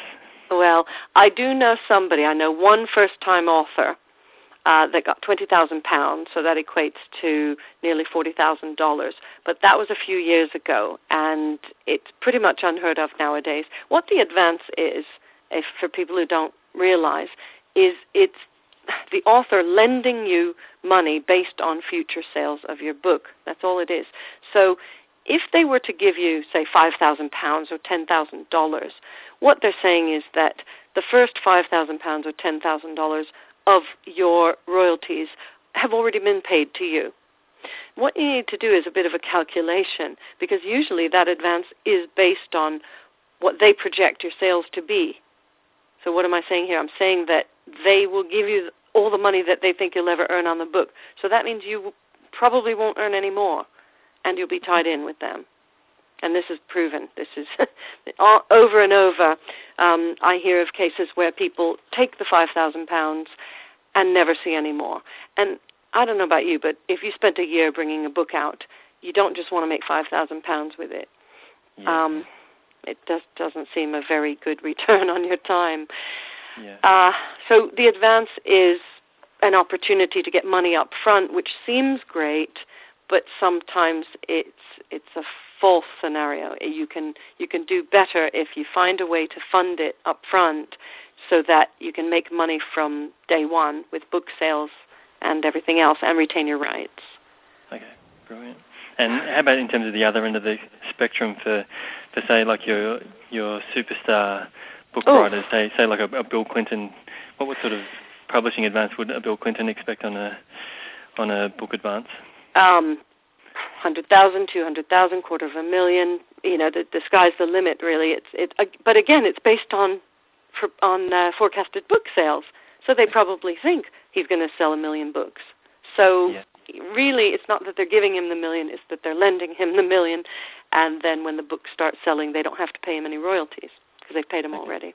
Well, I do know somebody. I know one first-time author that got £20,000, so that equates to nearly $40,000. But that was a few years ago, and it's pretty much unheard of nowadays. What the advance is, if for people who don't realize, is it's the author lending you money based on future sales of your book. That's all it is. So if they were to give you, say, £5,000 or $10,000, what they're saying is that the first £5,000 or $10,000 of your royalties have already been paid to you. What you need to do is a bit of a calculation, because usually that advance is based on what they project your sales to be. So what am I saying here? I'm saying that they will give you all the money that they think you'll ever earn on the book. So that means you probably won't earn any more, and you'll be tied in with them. And this is proven. This is over and over. I hear of cases where people take the £5,000 and never see any more. And I don't know about you, but if you spent a year bringing a book out, you don't just want to make £5,000 with it. Yeah. It doesn't seem a very good return on your time. Yeah. So the advance is an opportunity to get money up front, which seems great, but sometimes it's a false scenario. You can do better if you find a way to fund it up front so that you can make money from day one with book sales and everything else and retain your rights. Okay, brilliant. And how about in terms of the other end of the spectrum for say, like your superstar book writers, say like a Bill Clinton? What sort of publishing advance would a Bill Clinton expect on a book advance? 100,000, 200,000, $250,000. You know, the sky's the limit, really. But again, it's based on forecasted book sales. So they probably think he's going to sell 1 million books. So really, it's not that they're giving him the million; it's that they're lending him the million, and then when the books start selling, they don't have to pay him any royalties because they've paid him already.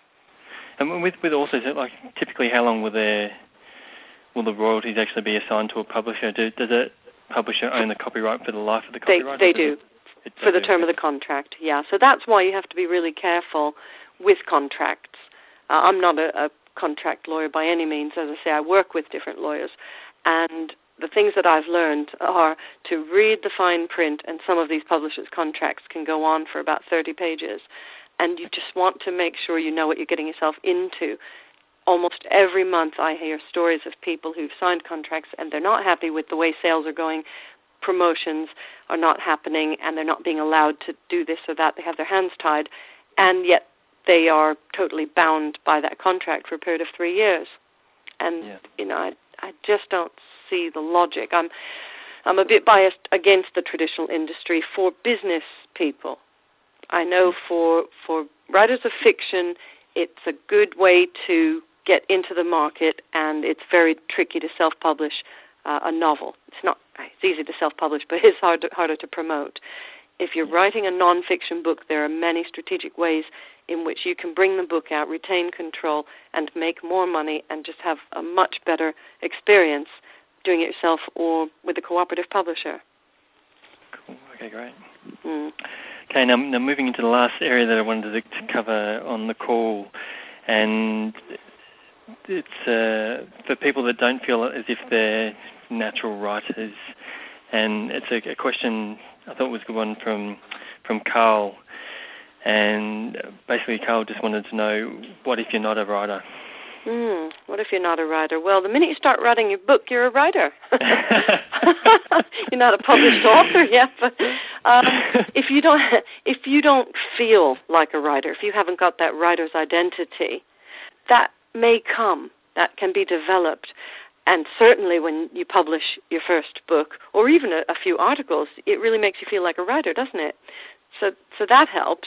And with also, like, typically, how long will the royalties actually be assigned to a publisher? Does a publisher own the copyright for the life of the copyright? They do. For the term of the contract, yeah. So that's why you have to be really careful with contracts. I'm not a contract lawyer by any means. As I say, I work with different lawyers. And the things that I've learned are to read the fine print, and some of these publishers' contracts can go on for about 30 pages. And you just want to make sure you know what you're getting yourself into. Almost every month I hear stories of people who've signed contracts and they're not happy with the way sales are going, promotions are not happening, and they're not being allowed to do this or that. They have their hands tied, and yet they are totally bound by that contract for a period of 3 years. And, you know, I just don't see the logic. I'm a bit biased against the traditional industry for business people. I know for writers of fiction, it's a good way to get into the market, and it's very tricky to self-publish a novel. It's easy to self-publish, but it's harder to promote. If you're writing a non-fiction book, there are many strategic ways in which you can bring the book out, retain control, and make more money and just have a much better experience doing it yourself or with a cooperative publisher. Cool. Okay, great. Okay, now moving into the last area that I wanted to cover on the call, and it's for people that don't feel as if they're natural writers, and it's a question I thought was a good one from Carl, and basically Carl just wanted to know, what if you're not a writer? What if you're not a writer? Well, the minute you start writing your book, you're a writer. You're not a published author yet, but if you don't feel like a writer, if you haven't got that writer's identity, that may come. That can be developed. And certainly when you publish your first book, or even a few articles, it really makes you feel like a writer, doesn't it? So that helps.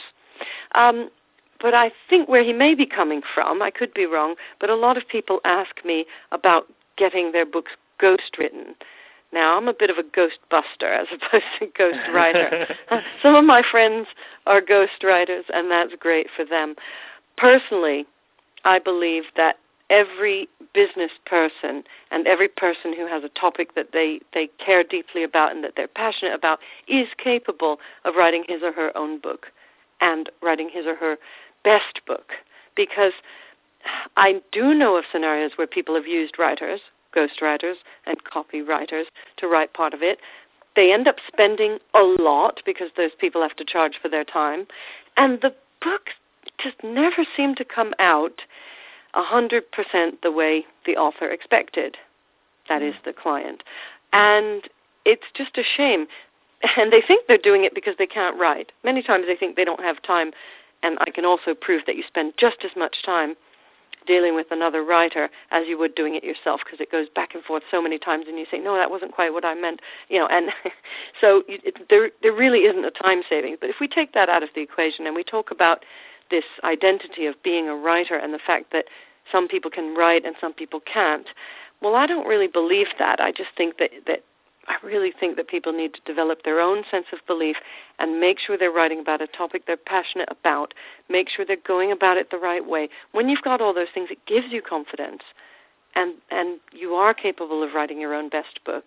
But I think where he may be coming from, I could be wrong, but a lot of people ask me about getting their books ghostwritten. Now, I'm a bit of a ghost buster as opposed to ghost writer. Some of my friends are ghost writers, and that's great for them. Personally, I believe that every business person and every person who has a topic that they care deeply about and that they're passionate about is capable of writing his or her own book and writing his or her best book, because I do know of scenarios where people have used writers, ghostwriters, and copywriters to write part of it. They end up spending a lot because those people have to charge for their time, and the book just never seemed to come out 100% the way the author expected. That is the client. And it's just a shame. And they think they're doing it because they can't write. Many times they think they don't have time, and I can also prove that you spend just as much time dealing with another writer as you would doing it yourself, because it goes back and forth so many times, and you say, no, that wasn't quite what I meant, and so there really isn't a time saving. But if we take that out of the equation and we talk about this identity of being a writer and the fact that some people can write and some people can't, well, I don't really believe that. I just think that I really think that people need to develop their own sense of belief and make sure they're writing about a topic they're passionate about, make sure they're going about it the right way. When you've got all those things, it gives you confidence, and you are capable of writing your own best book.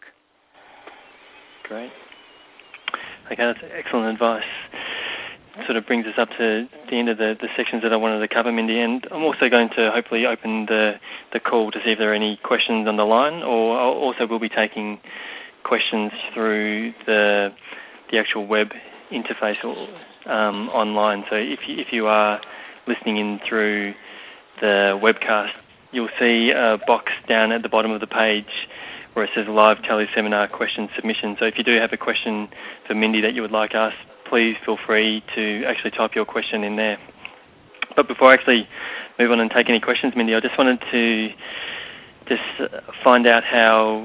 Great. Okay, that's excellent advice. Sort of brings us up to the end of the sections that I wanted to cover, Mindy, and I'm also going to hopefully open the call to see if there are any questions on the line, or also we'll be taking questions through the actual web interface online. So if you are listening in through the webcast, you'll see a box down at the bottom of the page where it says Live Teleseminar Question Submission. So if you do have a question for Mindy that you would like asked, please feel free to actually type your question in there. But before I actually move on and take any questions, Mindy, I just wanted to find out how,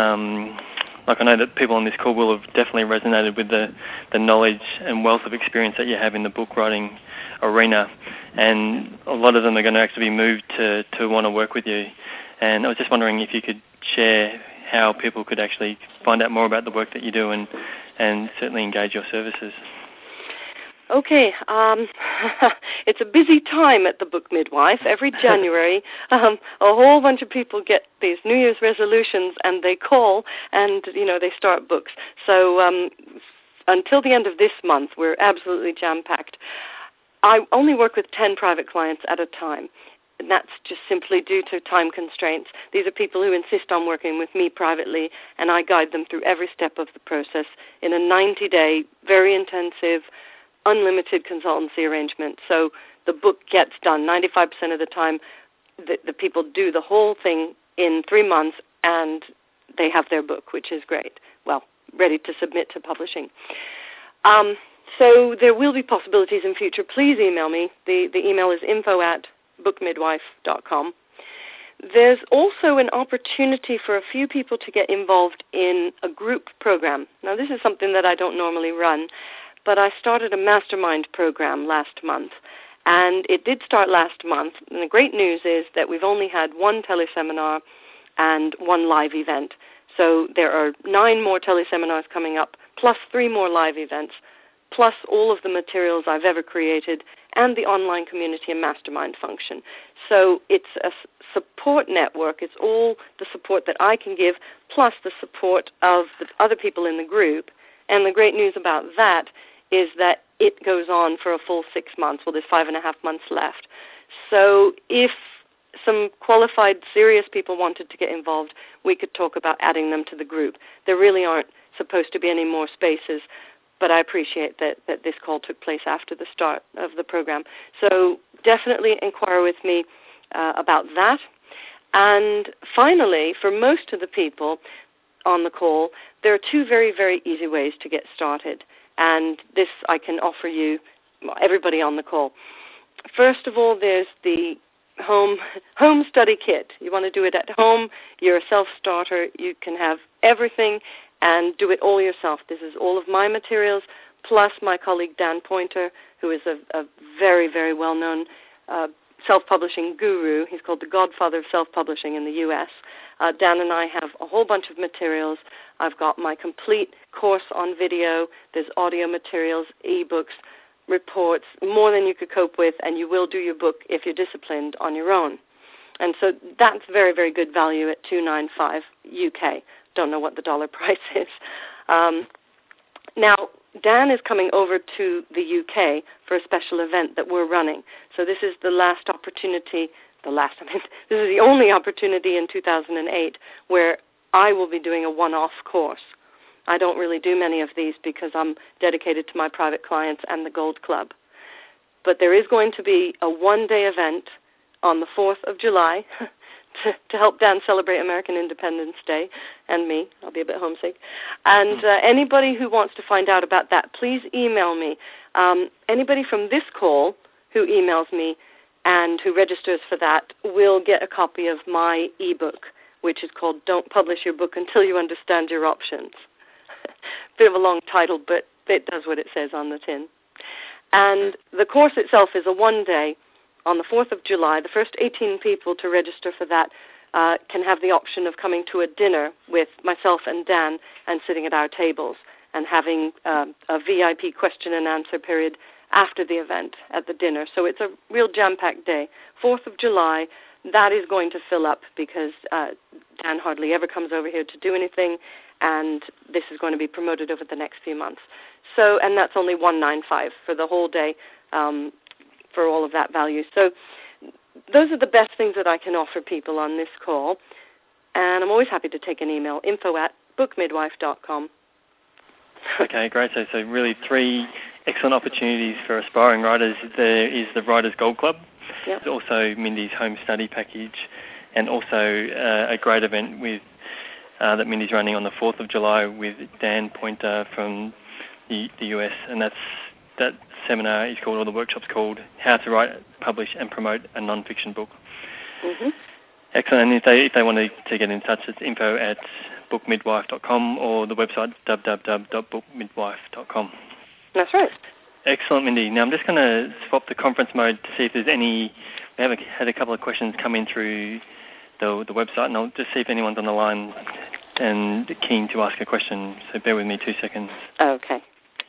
I know that people on this call will have definitely resonated with the knowledge and wealth of experience that you have in the book writing arena, and a lot of them are going to actually be moved to want to work with you. And I was just wondering if you could share how people could actually find out more about the work that you do and certainly engage your services. Okay, it's a busy time at the Book Midwife. Every January, a whole bunch of people get these New Year's resolutions, and they call, and they start books. So until the end of this month, we're absolutely jam-packed. I only work with 10 private clients at a time, and that's just simply due to time constraints. These are people who insist on working with me privately, and I guide them through every step of the process in a 90-day, very intensive, unlimited consultancy arrangement. So the book gets done. 95% of the time, the people do the whole thing in 3 months, and they have their book, which is great. Well, ready to submit to publishing. So there will be possibilities in future. Please email me. The email is info@bookmidwife.com. There's also an opportunity for a few people to get involved in a group program. Now, this is something that I don't normally run, but I started a mastermind program last month, and it did start last month. And the great news is that we've only had one teleseminar and one live event. So there are 9 more teleseminars coming up, plus 3 more live events, plus all of the materials I've ever created, and the online community and mastermind function. So it's a support network. It's all the support that I can give, plus the support of the other people in the group. And the great news about that is that it goes on for a full 6 months. Well, there's 5.5 months left. So if some qualified, serious people wanted to get involved, we could talk about adding them to the group. There really aren't supposed to be any more spaces, but I appreciate that this call took place after the start of the program. So definitely inquire with me about that. And finally, for most of the people on the call, there are 2 very, very easy ways to get started. And this I can offer you, everybody on the call. First of all, there's the home study kit. You want to do it at home. You're a self-starter. You can have everything and do it all yourself. This is all of my materials, plus my colleague Dan Pointer, who is a very, very well-known self-publishing guru. He's called the godfather of self-publishing in the U.S. Dan and I have a whole bunch of materials. I've got my complete course on video. There's audio materials, ebooks, reports, more than you could cope with, and you will do your book if you're disciplined on your own. And so that's very, very good value at $295 UK. Don't know what the dollar price is. Now, Dan is coming over to the UK for a special event that we're running. So this is the last opportunity, this is the only opportunity in 2008 where I will be doing a one-off course. I don't really do many of these because I'm dedicated to my private clients and the Gold Club. But there is going to be a one-day event on the 4th of July to help Dan celebrate American Independence Day, and me. I'll be a bit homesick. And anybody who wants to find out about that, please email me. Anybody from this call who emails me and who registers for that will get a copy of my ebook, which is called Don't Publish Your Book Until You Understand Your Options. Bit of a long title, but it does what it says on the tin. And the course itself is a one-day on the 4th of July. The first 18 people to register for that can have the option of coming to a dinner with myself and Dan and sitting at our tables and having a VIP question and answer period after the event at the dinner. So it's a real jam-packed day. 4th of July, that is going to fill up because Dan hardly ever comes over here to do anything, and this is going to be promoted over the next few months. So, and that's only $195 for the whole day for all of that value. So those are the best things that I can offer people on this call, and I'm always happy to take an email, info@bookmidwife.com. Okay, great. So really 3 excellent opportunities for aspiring writers. There is the Writers Gold Club. Yep. There's also Mindy's home study package, and also a great event with that Mindy's running on the 4th of July with Dan Pointer from the US, and that seminar is called, or the workshop's called, How to Write, Publish and Promote a Non-Fiction Book. Mm-hmm. Excellent. And if they want to get in touch, it's info@bookmidwife.com or the website www.bookmidwife.com. That's right. Excellent, Mindy. Now I'm just going to swap the conference mode to see if there's any. We have had a couple of questions come in through the website, and I'll just see if anyone's on the line and keen to ask a question. So bear with me 2 seconds. Okay.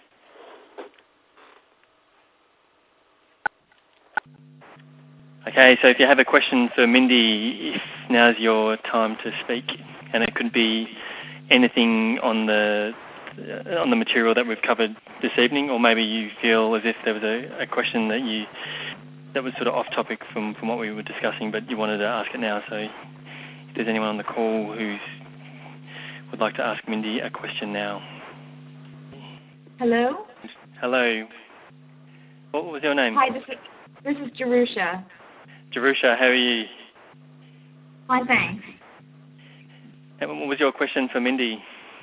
Okay, so if you have a question for Mindy, now's your time to speak, and it could be anything on the material that we've covered this evening, or maybe you feel as if there was a question that was sort of off topic from what we were discussing, but you wanted to ask it now. So if there's anyone on the call who would like to ask Mindy a question now. Hello? Hello. What was your name? Hi, this is Jerusha. Jerusha, how are you? Fine, thanks. And what was your question for Mindy?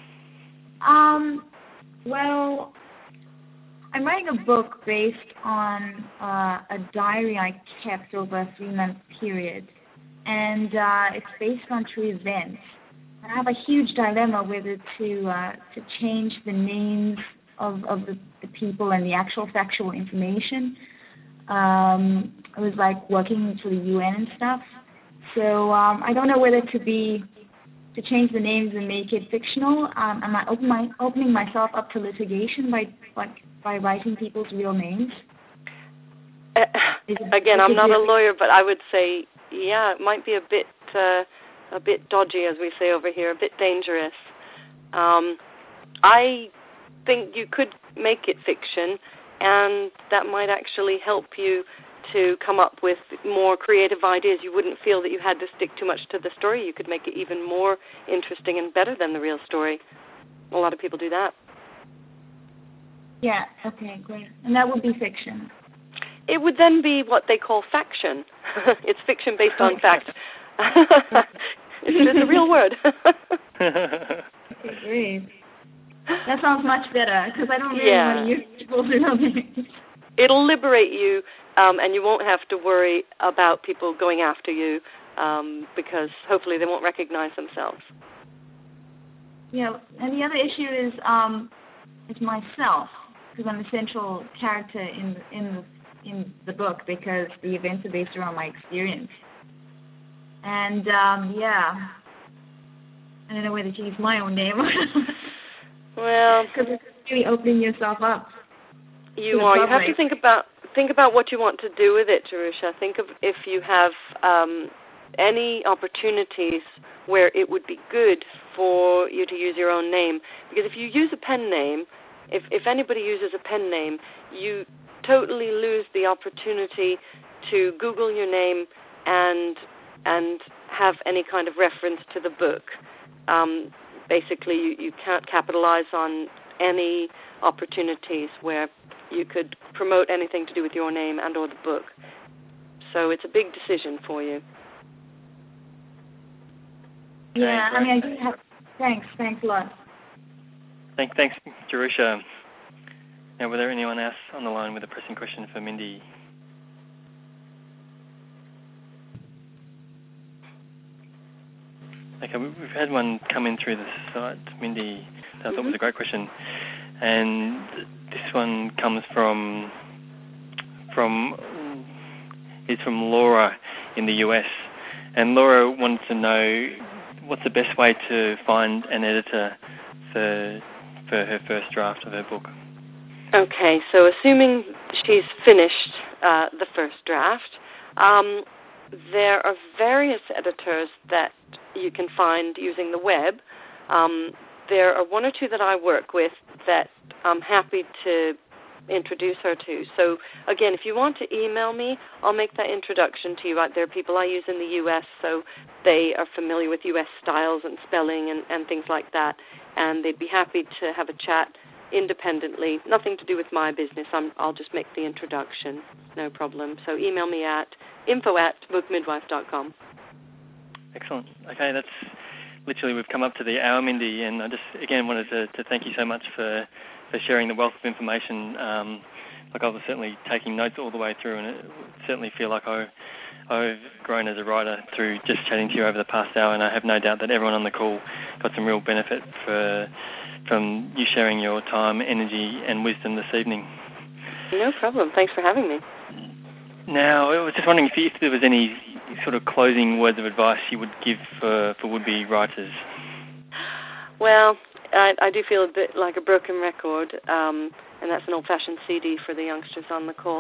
Well, I'm writing a book based on a diary I kept over a 3-month period, and it's based on true events. And I have a huge dilemma whether to change the names of the people and the actual factual information. It was like working for the UN and stuff. So I don't know whether to change the names and make it fictional. Am I opening myself up to litigation by writing people's real names? Again, I'm not a lawyer, but I would say, yeah, it might be a bit dodgy, as we say over here, a bit dangerous. I think you could make it fiction, and that might actually help you to come up with more creative ideas. You wouldn't feel that you had to stick too much to the story. You could make it even more interesting and better than the real story. A lot of people do that. Yeah, okay, great. And that would be fiction. It would then be what they call faction. It's fiction based on fact. It's a real word. Okay, great. That sounds much better, because I don't really want to use people's real names. It'll liberate you, and you won't have to worry about people going after you, because hopefully they won't recognize themselves. Yeah, and the other issue is myself, because I'm the central character in the book, because the events are based around my experience. And I don't know whether to use my own name. Well, because it's really opening yourself up. You are. You have to think about what you want to do with it, Jerusha. Think of if you have any opportunities where it would be good for you to use your own name. Because if you use a pen name, if anybody uses a pen name, you totally lose the opportunity to Google your name and have any kind of reference to the book. Basically, you can't capitalize on any opportunities where you could promote anything to do with your name and or the book. So it's a big decision for you. Yeah, I mean, I do have... Thanks a lot. Thanks, Jerusha. Now, were there anyone else on the line with a pressing question for Mindy? Okay, we've had one come in through the site, Mindy. I thought was a great question, and this one comes from Laura in the US, and Laura wanted to know what's the best way to find an editor for her first draft of her book. Okay, so assuming she's finished the first draft, there are various editors that you can find using the web. There are one or two that I work with that I'm happy to introduce her to. So, again, if you want to email me, I'll make that introduction to you. There are people I use in the U.S., so they are familiar with U.S. styles and spelling and things like that, and they'd be happy to have a chat independently. Nothing to do with my business. I'll just make the introduction. No problem. So email me at info@bookmidwife.com. Excellent. Okay, that's literally, we've come up to the hour, Mindy, and I just, again, wanted to thank you so much for sharing the wealth of information. I was certainly taking notes all the way through, and it certainly feel like I've grown as a writer through just chatting to you over the past hour, and I have no doubt that everyone on the call got some real benefit from you sharing your time, energy, and wisdom this evening. No problem. Thanks for having me. Now, I was just wondering if there was any sort of closing words of advice you would give for would-be writers. Well, I do feel a bit like a broken record, and that's an old-fashioned CD for the youngsters on the call.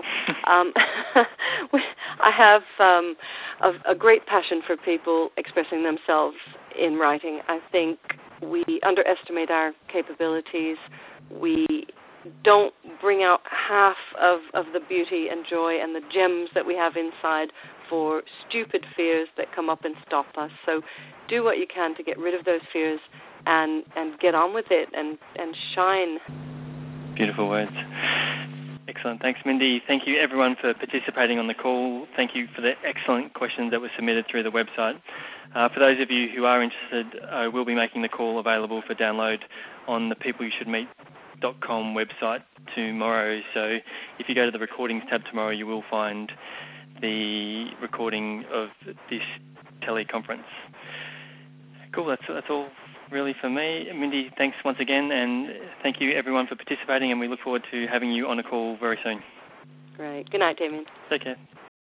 I have a great passion for people expressing themselves in writing. I think we underestimate our capabilities. We don't bring out half of the beauty and joy and the gems that we have inside for stupid fears that come up and stop us. So do what you can to get rid of those fears and get on with it and shine. Beautiful words. Excellent. Thanks, Mindy. Thank you, everyone, for participating on the call. Thank you for the excellent questions that were submitted through the website. For those of you who are interested, I will be making the call available for download on the peopleyoushouldmeet.com website tomorrow. So if you go to the recordings tab tomorrow, you will find the recording of this teleconference. Cool. That's all really for me. Mindy, thanks once again, and thank you everyone for participating, and we look forward to having you on a call very soon. Great. Good night, Damien. Take care.